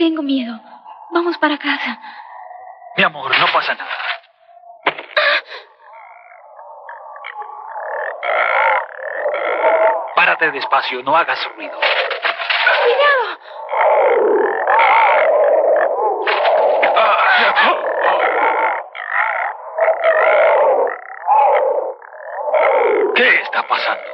Tengo miedo. Vamos para casa. Mi amor, no pasa nada. Párate despacio, no hagas ruido. ¡Cuidado! ¿Qué está pasando?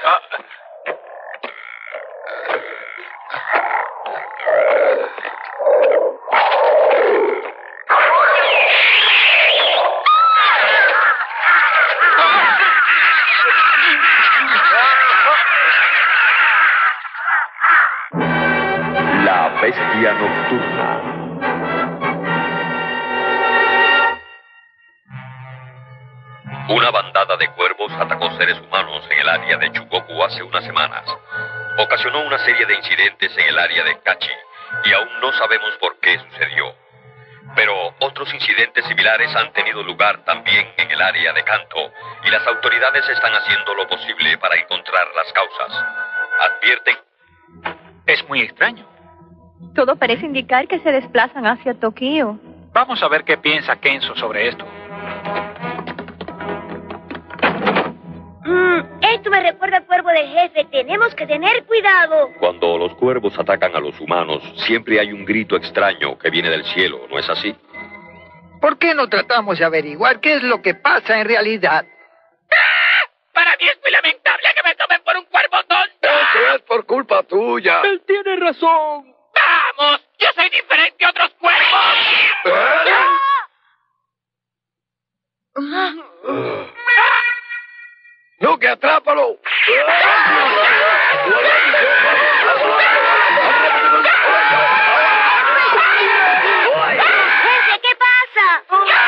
La bestia nocturna. Una bandada de cuervos atacó seres humanos en el área de Chugoku hace unas semanas. Ocasionó una serie de incidentes en el área de Kachi y aún no sabemos por qué sucedió. Pero otros incidentes similares han tenido lugar también en el área de Kanto y las autoridades están haciendo lo posible para encontrar las causas. Advierten. Es muy extraño. Todo parece indicar que se desplazan hacia Tokio. Vamos a ver qué piensa Kenzo sobre esto. Esto me recuerda al cuervo del jefe. Tenemos que tener cuidado. Cuando los cuervos atacan a los humanos, siempre hay un grito extraño que viene del cielo, ¿no es así? ¿Por qué no tratamos de averiguar qué es lo que pasa en realidad? Para mí es muy lamentable que me tomen por un cuervo tonto. Eso es por culpa tuya. Él tiene razón. ¡Vamos! ¡Yo soy diferente a otros cuervos! ¡No, que atrápalo! Jefe, ¿qué pasa?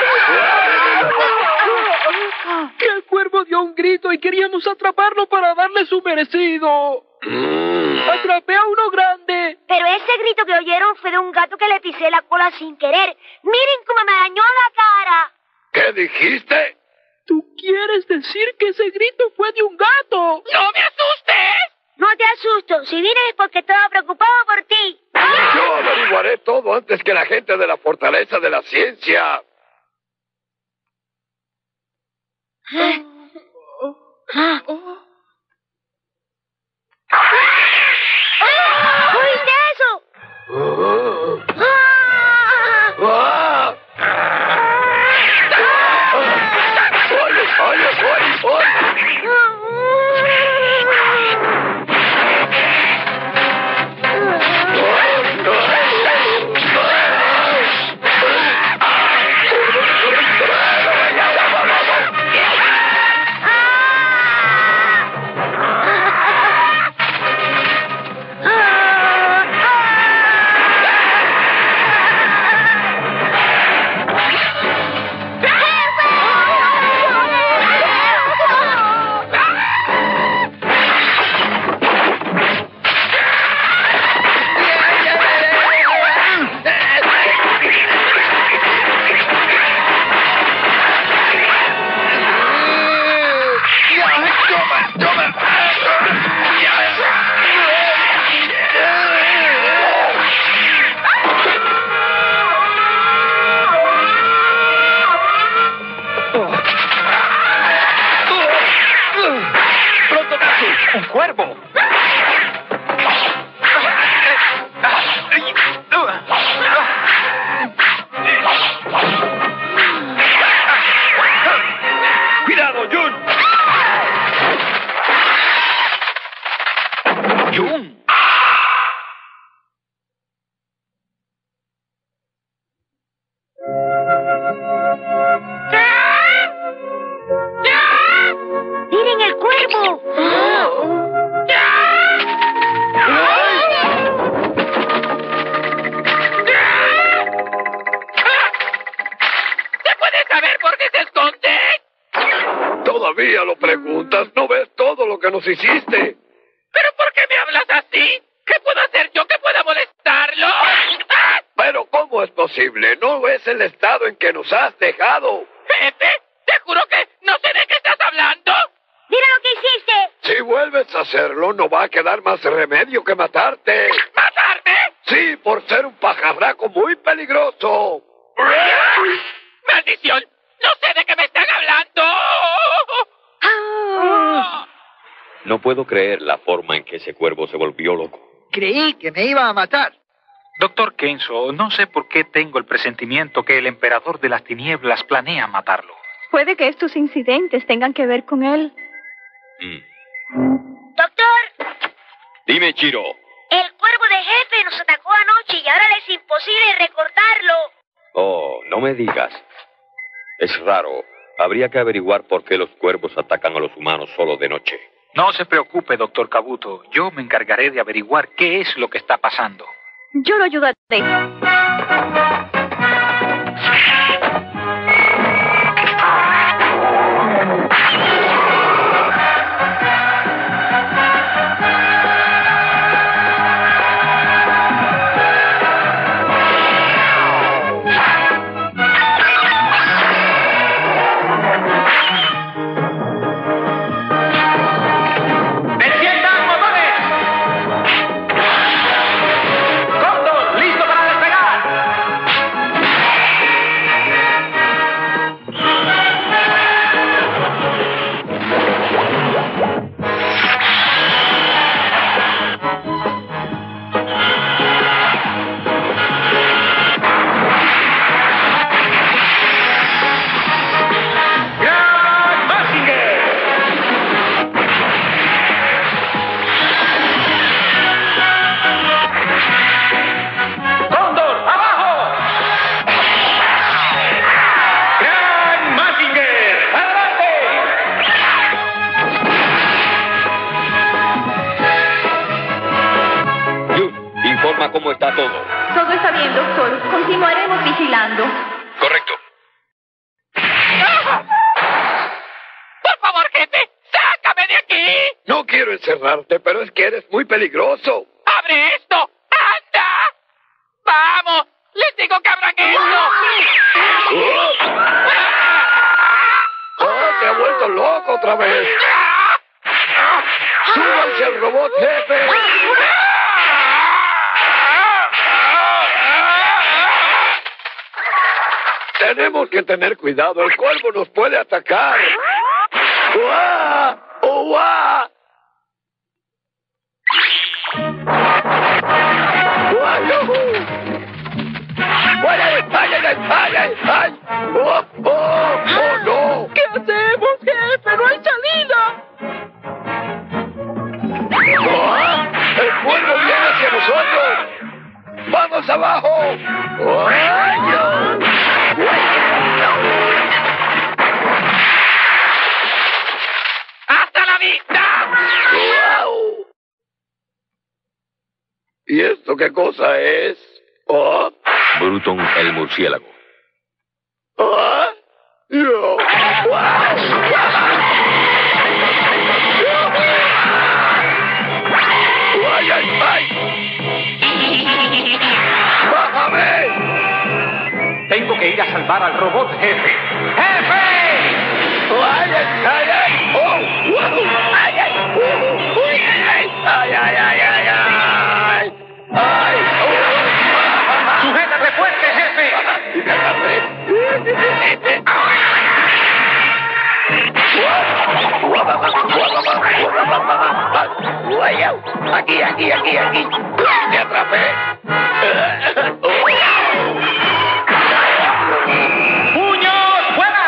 Que el cuervo dio un grito y queríamos atraparlo para darle su merecido. Atrapé a uno grande. Pero ese grito que oyeron fue de un gato que le pisé la cola sin querer. Miren cómo me dañó la cara. ¿Qué dijiste? ¿Tú quieres decir que ese grito fue de un gato? ¡No me asustes! No te asusto. Si vienes es porque estaba preocupado por ti. Yo averiguaré todo antes que la gente de la Fortaleza de la Ciencia. ¿Oíste eso? ¡Un cuervo! ¡Cuidado, Jun! ¡Jun! ¡Miren el cuervo! ¿Se puede saber por qué se esconde? ¿Todavía lo preguntas? ¿No ves todo lo que nos hiciste? ¿Pero por qué me hablas así? ¿Qué puedo hacer yo que pueda molestarlo? Pero ¿cómo es posible? ¿No es el estado en que nos has dejado? Jefe, te juro que no sé de qué estás hablando. ¡Mira lo que hiciste! Si vuelves a hacerlo, no va a quedar más remedio que matarte. ¿Matarme? Sí, por ser un pajarraco muy peligroso. ¡Maldición! ¡No sé de qué me están hablando! No puedo creer la forma en que ese cuervo se volvió loco. Creí que me iba a matar. Doctor Kenzo, no sé por qué tengo el presentimiento que el emperador de las tinieblas planea matarlo. Puede que estos incidentes tengan que ver con él. Doctor, Dime, Chiro. el cuervo de jefe nos atacó anoche y ahora le es imposible recordarlo. Oh, no me digas. Es raro. Habría que averiguar por qué los cuervos atacan a los humanos solo de noche. No se preocupe, doctor Kabuto. Yo me encargaré de averiguar qué es lo que está pasando. Yo lo ayudaré. ¡Enciendan motores! ¡Cóndor, listo para despegar! ¡Gran Mazinger! ¡Cóndor, abajo! ¡Gran Mazinger! ¡Adelante! Jun, informa cómo está todo. Todo está bien, doctor. Continuaremos vigilando. Correcto. ¡Por favor, jefe! ¡Sácame de aquí! No quiero encerrarte, pero es que eres muy peligroso. ¡Abre esto! ¡Anda! ¡Vamos! ¡Les digo que abran esto! ¡Oh, te ha vuelto loco otra vez! ¡Súbanse al robot, jefe! Tenemos que tener cuidado, el cuervo nos puede atacar. ¡Uah! ¡Uah! ¡Uah, yujú! ¡Ay, ay, ay, ay, ay, ay, ay! ¡Oh, oh, oh, no! ¿Qué hacemos, jefe? ¡No hay salida! ¡Ah! ¡El cuervo viene hacia nosotros! ¡Vamos abajo! ¡Ay, ¡Hasta la vista! ¡Guau! ¿Y esto qué cosa es? ¿Oh? Bruton el murciélago. ¿Ah? ¡Yo! ¡Guau! ¡Ay, ay, ay! ¡Bájame! Tengo que ir a salvar al robot jefe. ¡Jefe! ¡Ay, ay, ay, ay! ¡Oh! ¡Wow! ¡Ay, ay! ¡Uy, ay, ay, ay, ay, ay, ay! ¡Ay! ¡Sujétate fuerte, jefe! ¡Y me agarré! Aquí, aquí, aquí, aquí. ¡Te atrapé! ¡Puños fuera!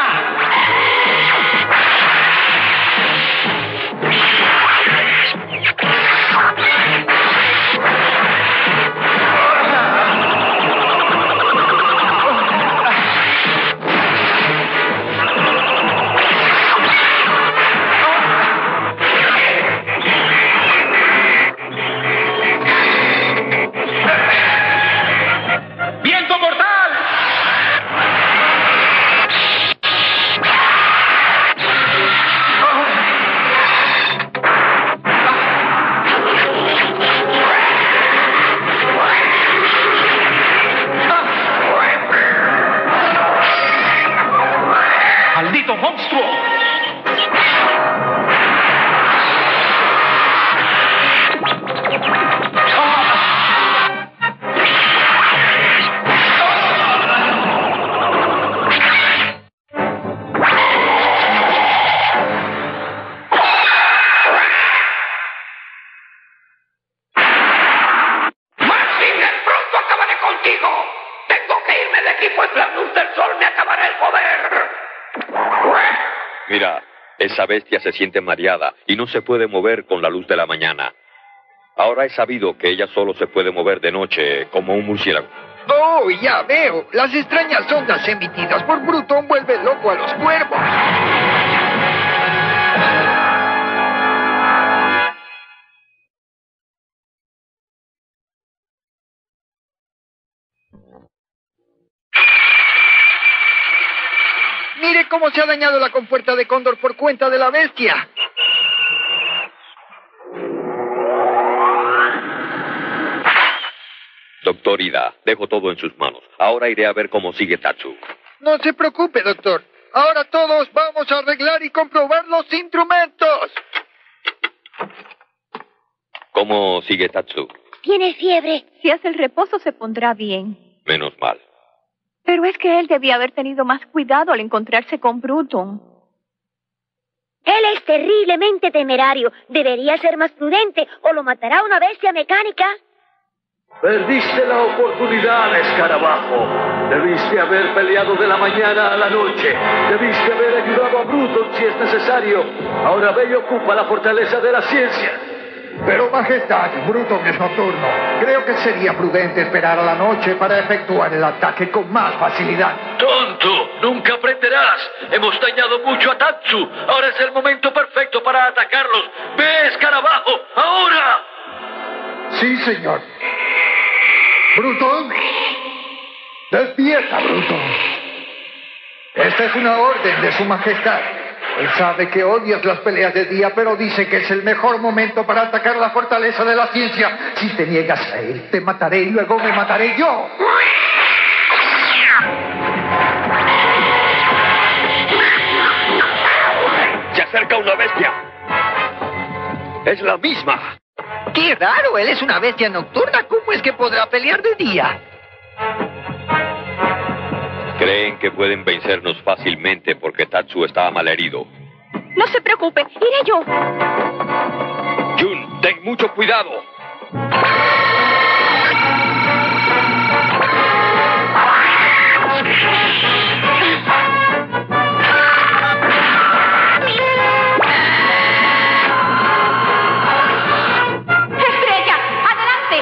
y pues la luz del sol me acabará el poder. Mira, esa bestia se siente mareada y no se puede mover con la luz de la mañana. Ahora he sabido que ella solo se puede mover de noche, como un murciélago. Oh, ya veo. Las extrañas ondas emitidas por Bruton vuelven loco a los cuervos. Mire cómo se ha dañado la compuerta de Cóndor por cuenta de la bestia. Doctor Ida, dejo todo en sus manos. Ahora iré a ver cómo sigue Tatsu. No se preocupe, doctor. Ahora todos vamos a arreglar y comprobar los instrumentos. ¿Cómo sigue Tatsu? Tiene fiebre. Si hace el reposo se pondrá bien. Menos mal. Pero es que él debía haber tenido más cuidado al encontrarse con Bruton. Él es terriblemente temerario. Debería ser más prudente o lo matará una bestia mecánica. Perdiste la oportunidad, escarabajo. Debiste haber peleado de la mañana a la noche. Debiste haber ayudado a Bruton si es necesario. Ahora ve y ocupa la fortaleza de la ciencia. Pero, Majestad, Bruton es nocturno. Creo que sería prudente esperar a la noche para efectuar el ataque con más facilidad. ¡Tonto! ¡Nunca aprenderás! Hemos dañado mucho a Tatsu. Ahora es el momento perfecto para atacarlos. ¡Ve, escarabajo! ¡Ahora! Sí, señor. Bruton. Despierta, Bruton. Esta es una orden de su majestad. Él sabe que odias las peleas de día, pero dice que es el mejor momento para atacar la fortaleza de la ciencia. Si te niegas a él, te mataré y luego me mataré yo. ¡Se acerca una bestia! ¡Es la misma! ¡Qué raro! Él es una bestia nocturna. ¿Cómo es que podrá pelear de día? Creen que pueden vencernos fácilmente porque Tatsu está malherido. No se preocupe, iré yo. Jun, ten mucho cuidado. ¡Estrella! ¡Adelante!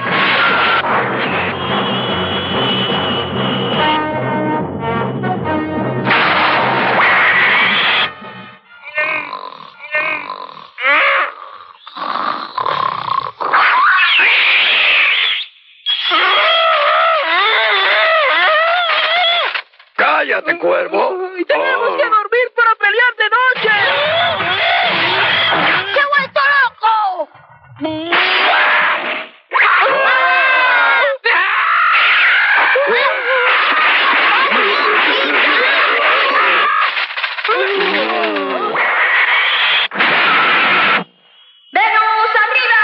¡Cállate, cuervo! ¡Y tenemos que dormir para pelear de noche! ¡Se ha vuelto loco! ¡Venus arriba!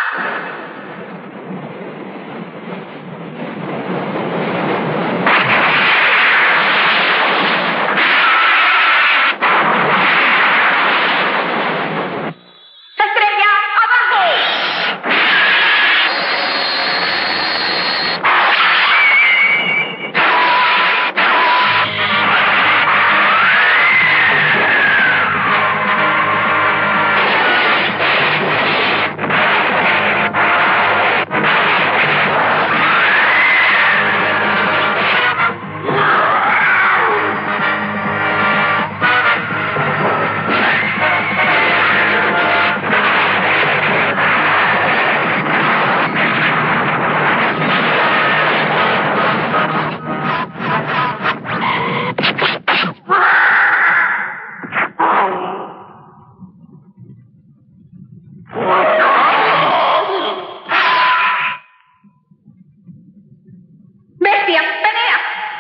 ¡Estrella abajo! ¡Bestia, pelea!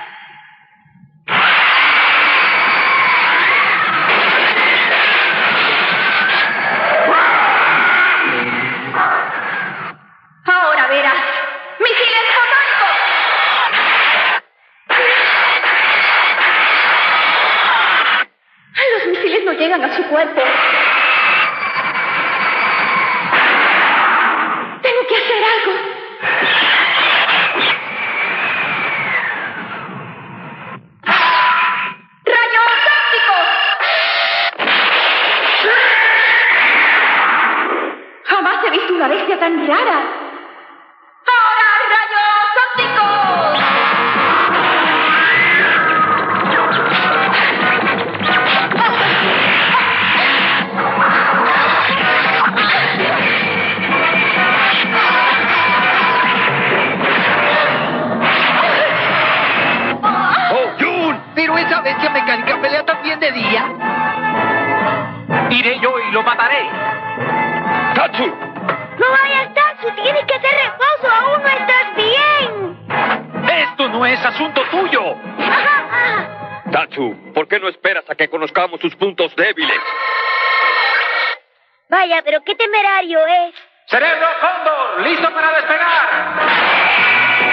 Ahora verás. ¡Misiles fotónicos! Los misiles no llegan a su cuerpo. Tengo que hacer algo. esa bestia mecánica pelea también de día? Iré yo y lo mataré. ¡Tatsu! No vayas, Tatsu, tienes que hacer reposo, aún no estás bien. Esto no es asunto tuyo. Tatsu, ¿por qué no esperas a que conozcamos sus puntos débiles? Vaya, pero qué temerario es. Cerebro Cóndor, listo para despegar.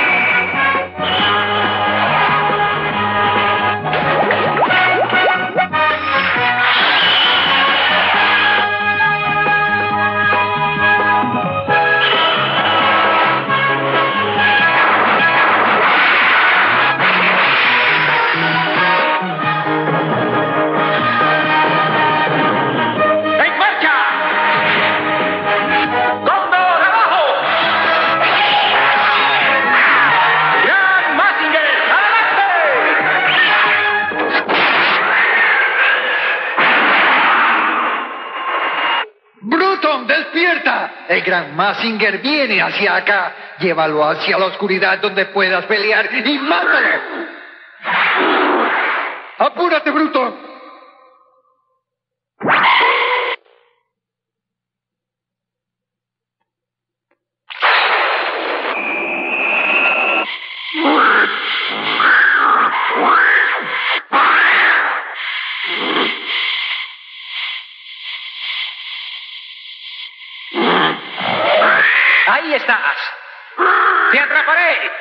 ¡Despierta! El gran Mazinger viene hacia acá. Llévalo hacia la oscuridad donde puedas pelear y mátalo. ¡Apúrate, Bruto! Ahí estás. ¡Te atraparé!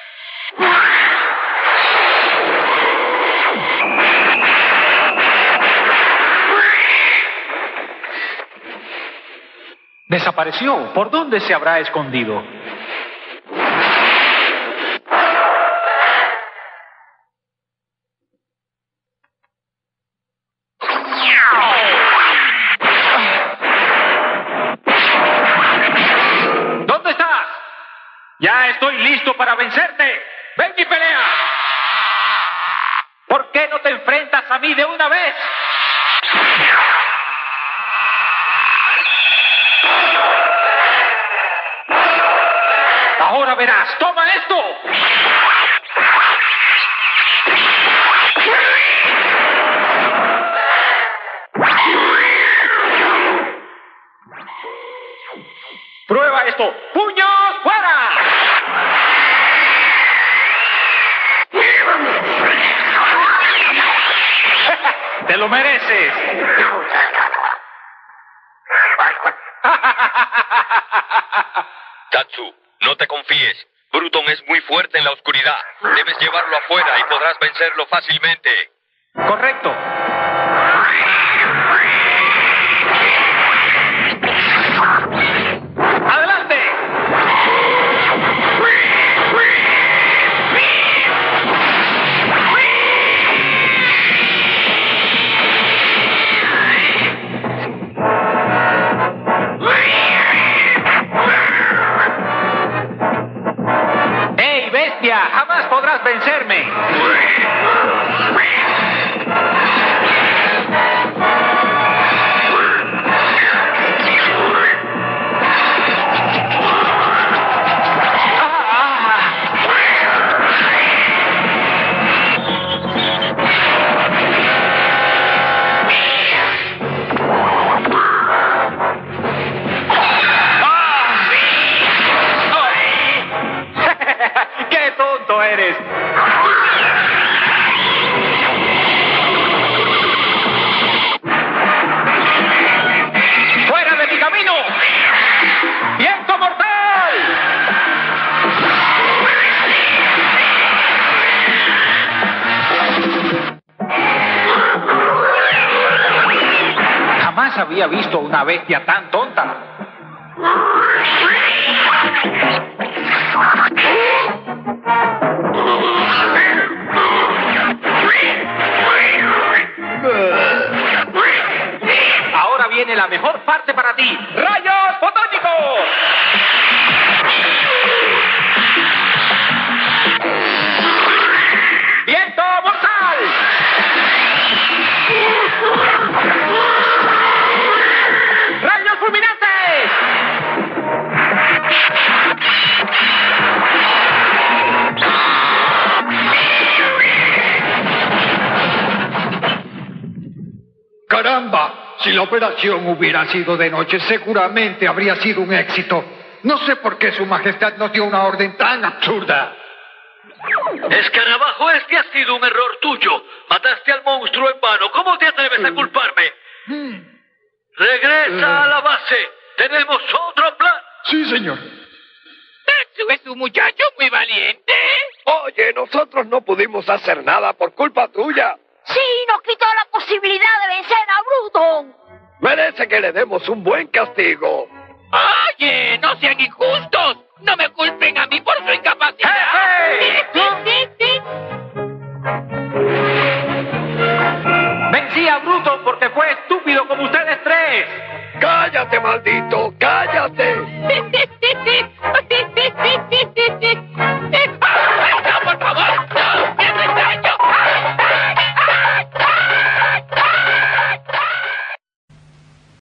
Desapareció. ¿Por dónde se habrá escondido? Ya estoy listo para vencerte. ¡Ven y pelea! ¿Por qué no te enfrentas a mí de una vez? Ahora verás. ¡Toma esto! ¡Prueba esto! ¡Puños fuera! ¡Te lo mereces! Tatsu, no te confíes. Bruton es muy fuerte en la oscuridad. Debes llevarlo afuera y podrás vencerlo fácilmente. Correcto. ¡Adelante! ¡Ey, bestia! ¡Jamás podrás vencerme! ¡Qué tonto eres! ¡Fuera de mi camino! ¡Viento mortal! Jamás había visto una bestia tan tonta. Ahora viene la mejor parte para ti. ¡Rayos fotónicos! ¡Viento mortal! ¡Rayos fulminantes! la operación hubiera sido de noche, seguramente habría sido un éxito. No sé por qué Su Majestad nos dio una orden tan absurda. Escarabajo, este ha sido un error tuyo. Mataste al monstruo en vano. ¿Cómo te atreves a culparme? Regresa a la base. Tenemos otro plan. Sí, señor. Tatsu es un muchacho muy valiente. Oye, nosotros no pudimos hacer nada por culpa tuya. Sí, nos quitó la posibilidad de vencer a Bruton. Merece que le demos un buen castigo. Oye, no sean injustos. No me culpen a mí por su incapacidad. Vencí a Bruto porque fue estúpido como ustedes tres. ¡Cállate, maldito!